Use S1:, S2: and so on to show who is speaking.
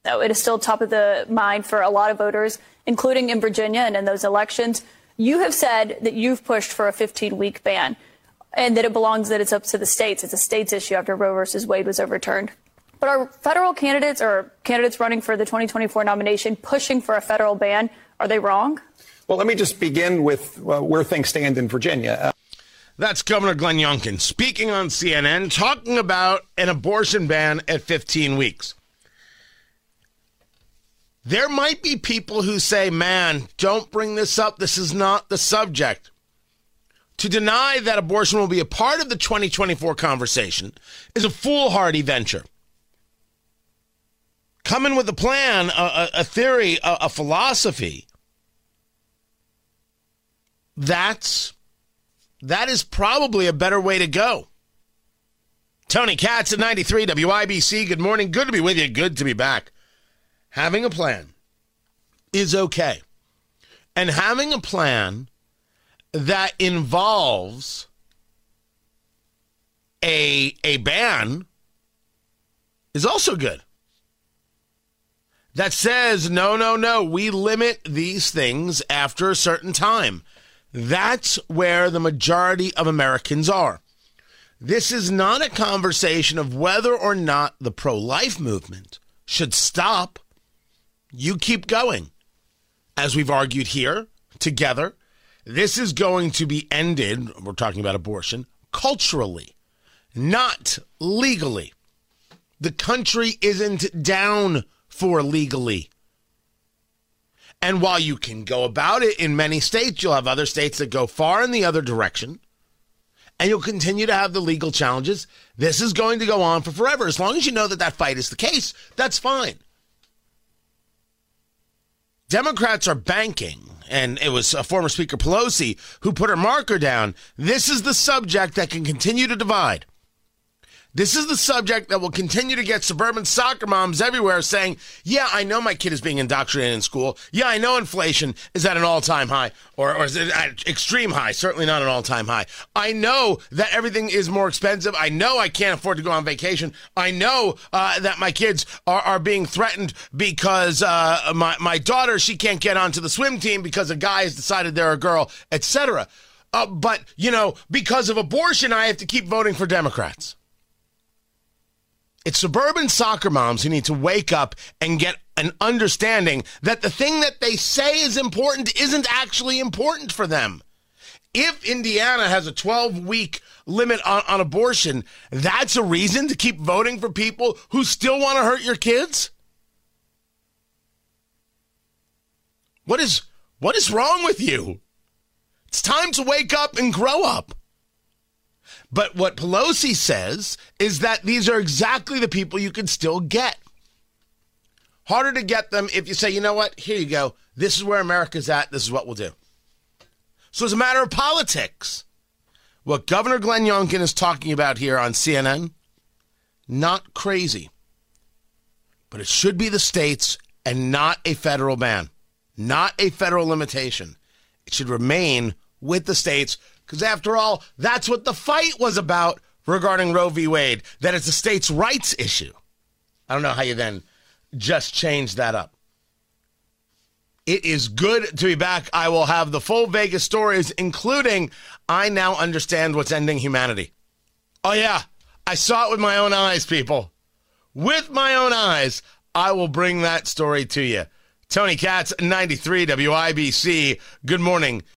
S1: though. It is still top of the mind for a lot of voters, including in Virginia and in those elections. You have said that you've pushed for a 15-week ban and that it's up to the states. It's a states issue after Roe versus Wade was overturned. But are federal candidates or candidates running for the 2024 nomination pushing for a federal ban? Are they wrong?
S2: Well, let me just begin with where things stand in Virginia.
S3: That's Governor Glenn Youngkin speaking on CNN, talking about an abortion ban at 15 weeks. There might be people who say, man, don't bring this up. This is not the subject. To deny that abortion will be a part of the 2024 conversation is a foolhardy venture. Coming with a plan, a theory, a philosophy, that is probably a better way to go. Tony Katz at 93 WIBC. Good morning. Good to be with you. Good to be back. Having a plan is okay. And having a plan that involves a ban is also good. That says, no, we limit these things after a certain time. That's where the majority of Americans are. This is not a conversation of whether or not the pro-life movement should stop. You keep going. As we've argued here together, this is going to be ended, we're talking about abortion, culturally, not legally. The country isn't down for legally. And while you can go about it in many states, you'll have other states that go far in the other direction, and you'll continue to have the legal challenges. This is going to go on for forever. As long as you know that that fight is the case, that's fine. Democrats are banking, and it was former Speaker Pelosi who put her marker down. This is the subject that can continue to divide. This is the subject that will continue to get suburban soccer moms everywhere saying, yeah, I know my kid is being indoctrinated in school. Yeah, I know inflation is at an all-time high, or is it at extreme high, certainly not an all-time high. I know that everything is more expensive. I know I can't afford to go on vacation. I know that my kids are being threatened because my daughter, she can't get onto the swim team because a guy has decided they're a girl, etc. But, because of abortion, I have to keep voting for Democrats. It's suburban soccer moms who need to wake up and get an understanding that the thing that they say is important isn't actually important for them. If Indiana has a 12-week limit on abortion, that's a reason to keep voting for people who still want to hurt your kids? What is wrong with you? It's time to wake up and grow up. But what Pelosi says is that these are exactly the people you can still get. Harder to get them if you say, you know what, here you go. This is where America's at. This is what we'll do. So it's a matter of politics. What Governor Glenn Youngkin is talking about here on CNN, not crazy. But it should be the states and not a federal ban, not a federal limitation. It should remain with the states. Because after all, that's what the fight was about regarding Roe v. Wade, that it's a states' rights issue. I don't know how you then just change that up. It is good to be back. I will have the full Vegas stories, including I now understand what's ending humanity. Oh, yeah. I saw it with my own eyes, people. With my own eyes, I will bring that story to you. Tony Katz, 93 WIBC. Good morning.